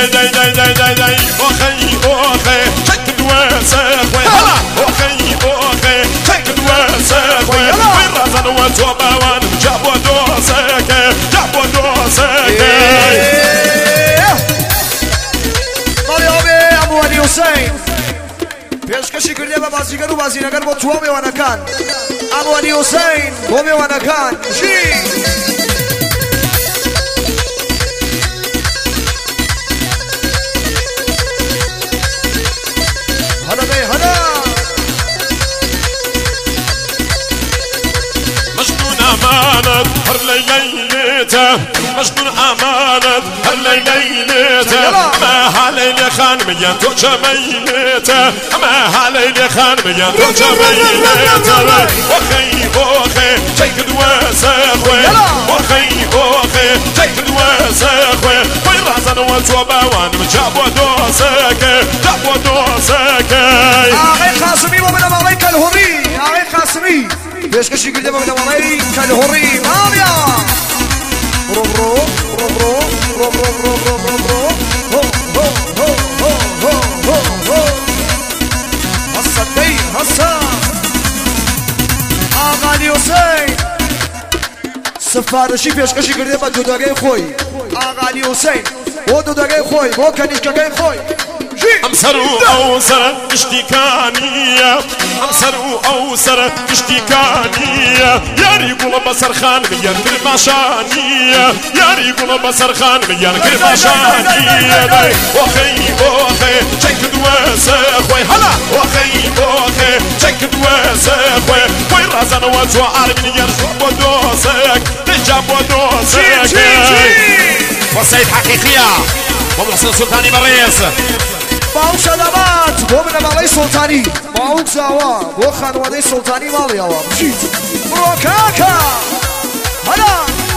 داي داي داي داي داي أخي أخي شكد وساخوي هلا أخي أخي شكد وساخوي وين رازن وتوباوان جابوا دوسك جابوا دوسك طالع أبو علي حسين پیشکشی کرده با بازیگر و بازیگر با تو میوانکان ابو علی حسین تو میوانکان جی هلا بی هلا مجنون أمانة هر ليلته مجنون أمانة هر ليلته ما هالليل خان ميان تو جميلته ما هالليل خان ميان تو جميلته وخي وخي تيكد وساخوي وخي وخي تيكد وساخوي وين رازن وتوباوان جابوا دوسك جابوا دوسك آقای قاسمی با من آقای کلهوری آقای قاسمی پیشکشی کرده با من آقای کلهوری مامیا رو رو رو رو رو رو رو رو رو هو هو هو هو هو هو حسن دی حسن آقا علی حسین سفارشی پیشکشی کرده با دوداگه خوی آقا علی حسین با دوداگه خوی با کنیشکاگه خوی امسروا أوسر اشتكانية امسروا أوسر اشتكانية يا ريقول بصر خان ميان كرماشانية يا ريقول بصر خان ميان كرماشانية وخي وخي شكد وساخوي هلا وخي وخي شكد وساخوي وين رازن وجو عالمين يرجع ودوسك تجاب ودوسك والسيد حقيقية ومحسن سلطاني بريس باوك سلامات بو من مالي سلطاني باوك زاوا بو خانوادي سلطاني مالي اوا مشيت بروكاكا هلا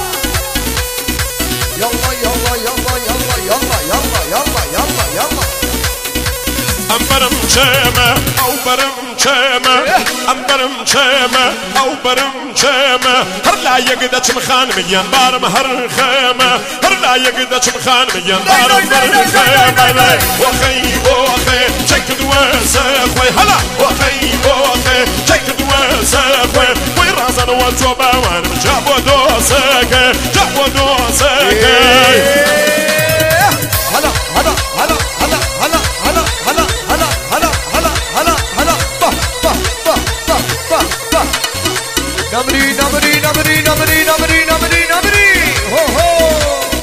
يلا يلا يلا يلا يلا يلا يلا يلا يلا أمبرم شامة أو برم شامة أمبرم شامة أو برم شامة هر لا يقدر مخان ميان بارم هر خامة هر لا يقدر مخان ميان بارم هر خامة وخي وخي شكد وساخوي هلا وخي وخي شكد وساخوي وين رازن وتوباوان جابوا دوسك جابوا دوسك هلا هلا هلا هلا هلا هلا هلا هلا هلا هلا هلا هلا با با با با با با نمري نمري نمري نمري نمري نمري نمري هو هو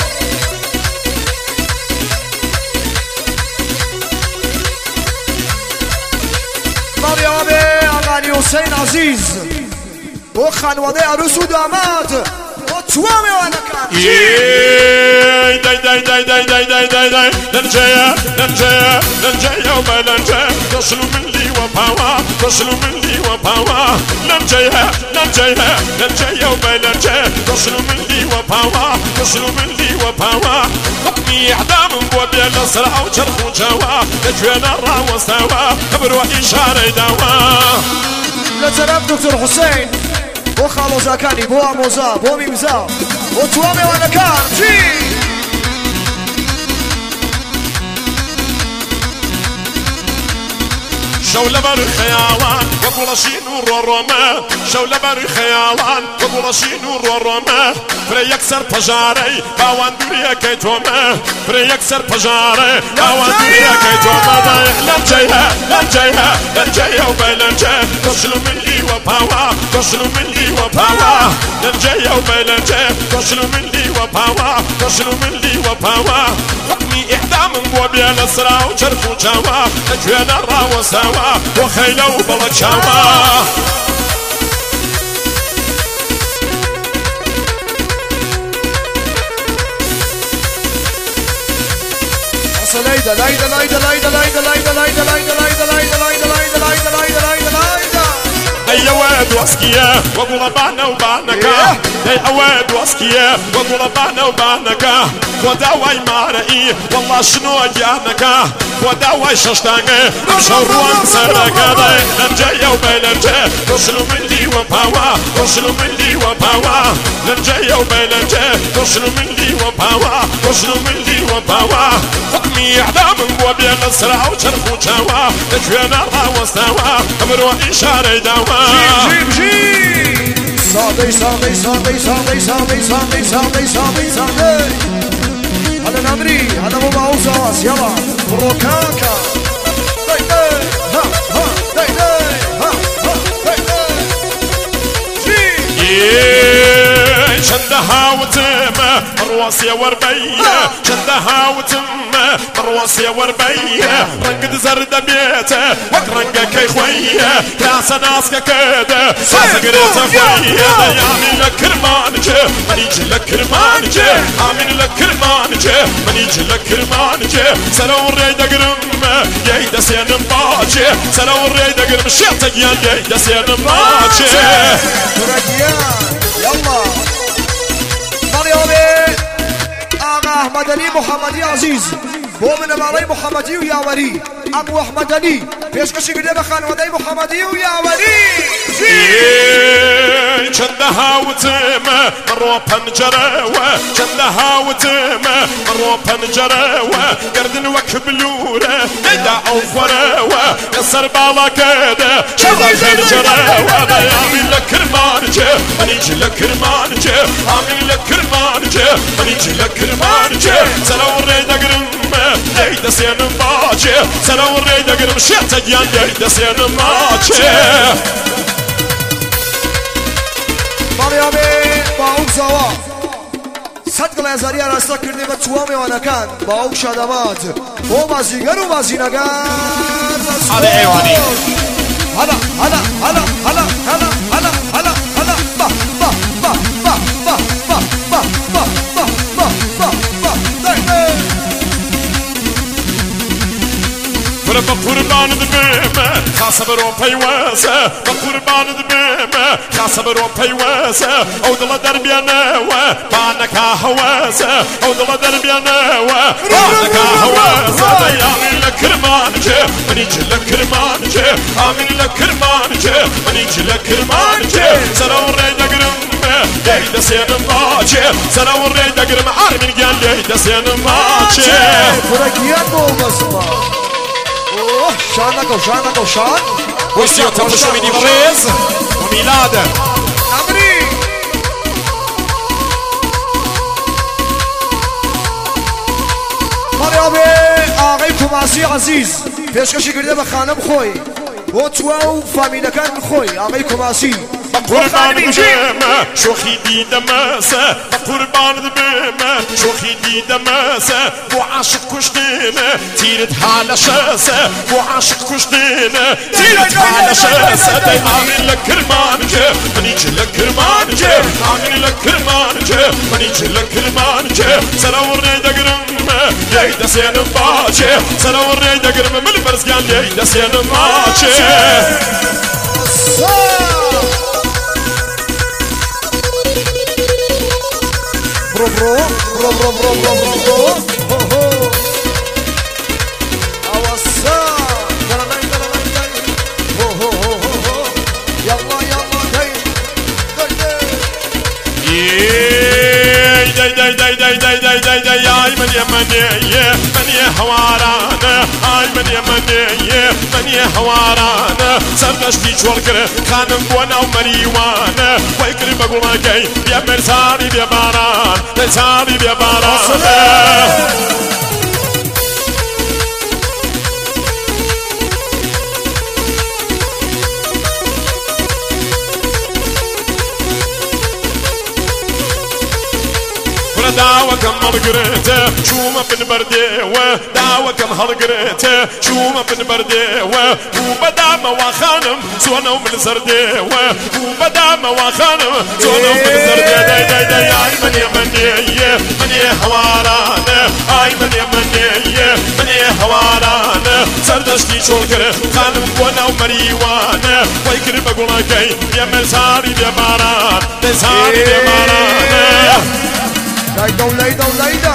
مريم اغاني حسين عزيز وخانواده عروس و داماد وتوامي وانا كان داي داي داي داي داي داي داي داي ننجيا ننجيا ننجيا وبلنجيا تصلوا مني وباوا تصلوا مني وباوا ننجيا ننجيا ننجيا وبلنجيا تصلوا مني وباوا تصلوا مني وباوا حكمي اعدام بوبيا الاسرع وجرح وجوا نجينا الرا واستوى خبر واشاره دوا لطرف دكتور حسين بو خالو زاكاني بو اموزا بو ميمزا بو توامي وانا كان جي شولة بر خيالان وقلشين ورورما شولة بر خيالان وقلشين ورورما فري يكسر بجاري باوان دوريا كيتوما فري يكسر بجاري باوان دوريا كيتوما لنجيها لنجيها لنجيها وبلنجيها تصلوا مني وباوا تصلوا مني وباوا لنجيها وبلنجيها تصلوا مني وباوا تصلوا مني وباوا حكمي إعدام بوبيا الأسرع وجرح وجوا نجينا الرا وسوا وخيلة وبلد شوا ليدا ليدا ليدا ليدا ليدا ليدا ليدا ليدا ليدا ليدا ليدا ليدا ليدا ليدا ليدا ليدا دي أواد واسكية وقول بانا وبانكا دي أواد واسكية وقول بانا وبانكا وداوي مارئي والله شنو جانكا وداوي ششتانك مشروان سرقا ننجي وبيننجي توصلوا مني وباوا توصلوا مني وباوا لنجا وبلنجا توصلوا مني وباوا توصلوا مني وباوا حكمي اعدام وبين السرعة وشرف وشاوا تجوينا الله واستوى امر واشارة دوا جيب جيب صادي صادي صادي صادي صادي صادي صادي صادي صادي هذا نمري هذا مو معوز يلا روكاكا داي داي ها ها داي داي ها ها داي داي شندها وتم رواسي وربية شندها وتم رواسي وربية رنقد زرد بيته وقرنقك يا خويا كاسة ناسك كده ساسك ريت خويا يامن لك كرمانجة منيجي لك كرمانجة آمن لك كرمانجة منيجي لك كرمانجة سلو الريد قرم يهيدا سين باجة سلو الريد قرم شيطان يهيدا سين باجة يلا مريومي آغا أحمد علي محمدي عزيز بومن مالي محمدي ويا ولي أبو أحمد علي بيشكشي قدام خانوادي محمدي ويا ولي شندها وتم مروا بنجرة شندها وتم مروا بنجرة قردن وكبلورة يدا أوفرة يسر بالا كده شغل خنجرة يامن لك كرمانجة منيجي لك كرمانجة آمن لك كرمانجة منيجي لك كرمانجة سلو الريد قرم يهيدا سين باجة سلو الريد قرم شيطان يهيدا سين باجة مريومي باوك زوا صدق الازاري راستا كردي بتوامي وانا كان باوك شادمات هو بازيگر و بازينگر هذا ايواني هلا هلا هلا هلا هلا هلا هلا هلا با با با با با با با با با با با بقربان دميمة خاصة بروبي واسة بقربان دميمة خاصة بروبي واسة او دل دربي ناوة بانك هواسة او دل دربي ناوة بانك هواسة ديامي لك كرمانجة منيجي لك كرمانجة آمين لك كرمانجة منيجي لك كرمانجة سلو الريد قرم يهيدا سين ماجة سلو الريد قرم عارمين قال يهيدا سين ماجة فرقيات بوغسما شانك وشانك وشان ويسيو تبشو مني بريز وميلاد أمري مريومي آغي كوماسي عزيز بيشكشي قرده بخانم خوي وتواو فاميلا كان خوي آغي كوماسي قربان بمه شوخي دي دماسة قربان بمه شوخي دي دماسة بو عاشق كشتينه تيرت حالة شاسة بو عاشق كشتينه تيرت حالة شاسة داي آمين لك كرمانجة منيجي لك كرمانجة آمين لك كرمانجة منيجي لك كرمانجة سلو الريد قرم يهيدا سين باجة سلو الريد قرم من البرزقان يهيدا سين باجة برو برو برو برو برو برو برو برو اوسا دلالي دلالي دلالي هو هو هو هو يلا يلا داي داي داي داي داي داي داي داي داي يا من يمني من يهوارانا هاي من يمني من يهوارانا سردشتي شوركر خانم بونا ومريوانا ويكري بقول جاي يا مرساني يا باران مرساني يا باران داوة كم هالقريته شومة بن برديوة داوة كم هالقريته شومة بن برديوة وبدا مواخانم سوانو من زرديوة وبدا مواخانم سوانو من زرديوة داي داي داي آي من يمني من يهوارانا آي من يمني من يهوارانا سردشتي شولكر خانم بونا ومريوانا ويكر بقولا كي يا مرساري يا باران مرساري يا باران ليدا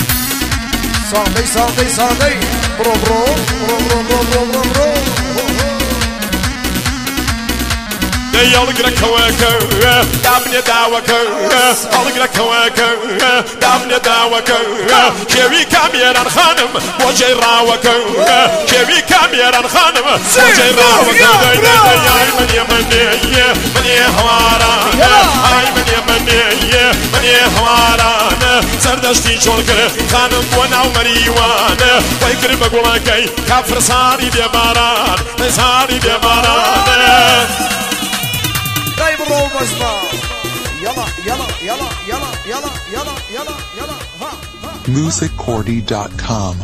صاحبي صاحبي صاحبي برو برو برو برو برو برو برو يلقى كواكا دامني داوكا يلقى كواكا دامني داوكا كيوي كاميران خانم وجاي راوكا كيوي كاميران خانم وجاي راوكا يا من يمني من هوارانا هاي من يمني من هوارانا سردشتي شولكر خانم بونا ومريوانا ويكر بقولكي كافر صاري بيباران صاري بيباران طيب الروم اسمع يلا يلا يلا يلا يلا يلا يلا يلا ها musiccordy.com